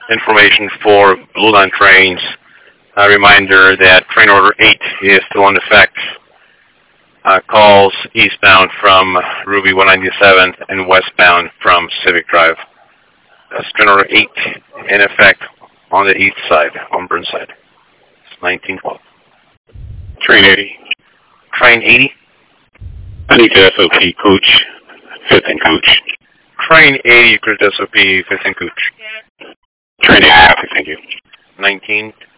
information for Blue Line trains. A reminder that train order 8 is still in effect. Calls eastbound from Ruby 197 and westbound from Civic Drive. That's train order 8 in effect on the east side, on Burnside. It's 1912. Train 80. Train 80? I need the SOP coach, 5th and coach. Train 80, Chris SOP, 5th and coach. Train 80, thank you. 19.